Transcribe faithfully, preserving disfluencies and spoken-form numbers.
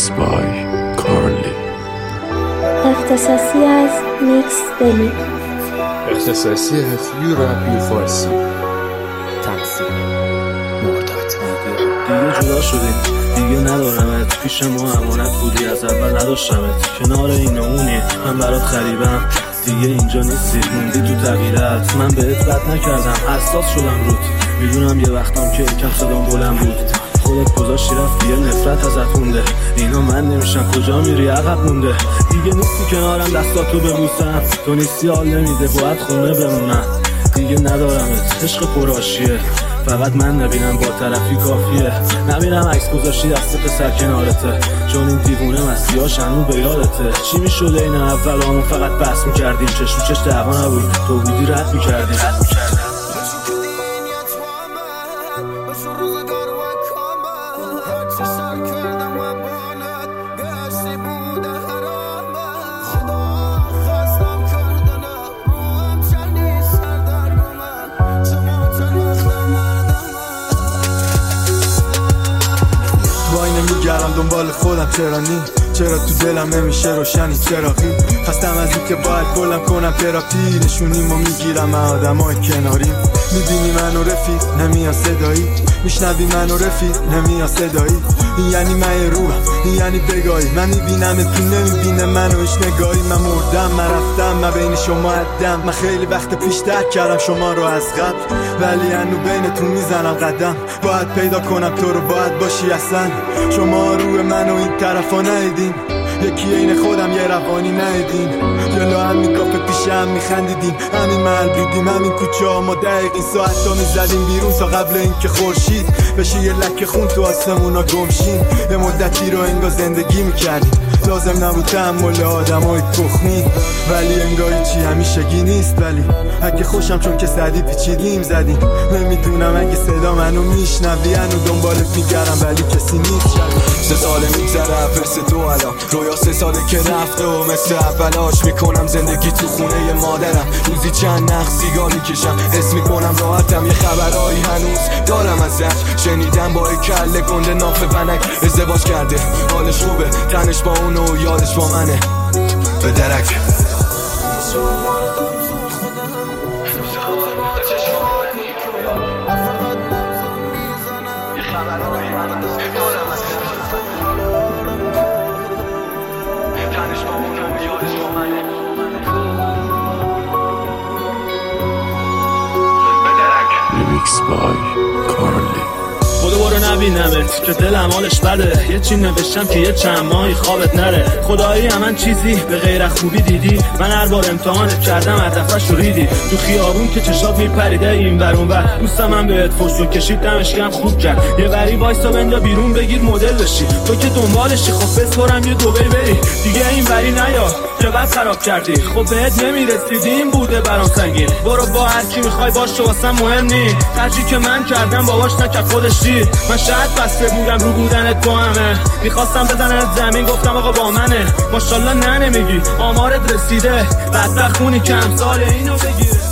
Mixed by Carly. اختصاصی از میکس دلی. اختصاصی از یو رپ یو فارسی. تقصیر مرداد. دیگه جدا شدیم، دیگه ندارمت پیش ما، امانت بودی از اول نداشتمت، کنار این اونی من برات خریبم، دیگه اینجا نیستی، موندی تو تغییرات، من بهت بد نکردم، حساس شدم رود، میدونم یه وقتام که کم صدام بلند بود، خودت گذاشتی رفتی، یه نفرت ازت مونده، اینا من نمیشن، کجا میری عقب مونده، دیگه نیستی کنارم دستاتو ببوسم، تو نیستی حال نمیده باید خونه بمونم، دیگه ندارمت، عشق پرآشیه، فقط من نبینم با طرفی کافیه، نبینم عکس گذاشتی دست پسر کنارته، چون این دیوونه مسیحاش هنو به یادته، چی میشده این اول همون فقط بس میکردیم، چشم چش دعوا نبود، تو بودی رد میکردیم. میگردم دنبال خودم، چرا نی؟ چرا تو دلم نمیشه روشنی چراغی؟ خستم از این که باید کلم کنم تراپی، نشونیمو میگیرم من آدمای کناری، میبینی منو رفیق نمیاد صدایی، میشنوی منو رفیق نمیاد صدایی، این یعنی من روحم، این یعنی بگاهی، من میبینم تو نمیبینه منو هیچ نگاهی، من مردم من رفتم من بین شما عدم، من خیلی وقت پیش درک کردم شما رو از قبل، ولی هنو بینتون میزنم قدم، باید پیدا کنم تو رو، باید باشی اصلا، شما روی منو این طرفا ندیدین، یکی این خودم یه روانی ندیدین، جلو همین کافه پیش هم میخندیدیم، همین محل بودیم، همین کوچه ها ما دقیقین ساعت ها میزدیم بیرون تا قبل اینکه خورشید بشه یه لکه خون تو آسمونا گمشیم، یه مدتی رو انگار زندگی میکردیم، لازم نبود تحمل آدم های تخمی، ولی انگار چی همیشگی نیست، ولی اگه خوشم چون که سدی پیچیدیم زدیم، نمیدونم اگه صدا منو میشنوی هنو دنبالت میگردم ولی کسی نیست شد. سه ساله میگذره پرس تو الان، رویا سه ساله که رفته و مثل اولاش میکنم زندگی تو خونه مادرم، روزی چند نخ سیگار میکشم، حس میکنم راحتم، یه خبرایی هنوز دارم ازش، شنیدم با یه کله گنده ناف بنک ازدواج کرده، حالش خوبه، تنش با اونو یادش با منه، به درک Mixed by Carly. خدا برو نبینمت که دلم حالش بده، یه چی نوشتم که یه چند ماهی خوابت نره، خدایی همان چیزی به غیر خوبی دیدی، من هر بار امتحانت کردم هدفش رو ریدی، تو خیابون که چشات میپریده این ور اون ور، دوستم من بهت فوشو کشید دمش گرم خوب کرد، یه وری وایسا بنجا بیرون بگیر مدل بشی، تو که دنبالشی خب بسپرم یه دوبی بری، دیگه این وری نیا که بس خراب کردی، خب بهت نمیرسیدی این بوده برام سنگین، برو با هر کی میخوای باشه واسم مهم نی، هرچی که من کردم باباش نکرد خودش دید، من شاید بسته بودم رو بودنت با همه، میخواستم بزننت زمین گفتم آقا با منه، ماشالله نه نمیگی آمارت رسیده، بدبخونی که امثال اینو بگیر.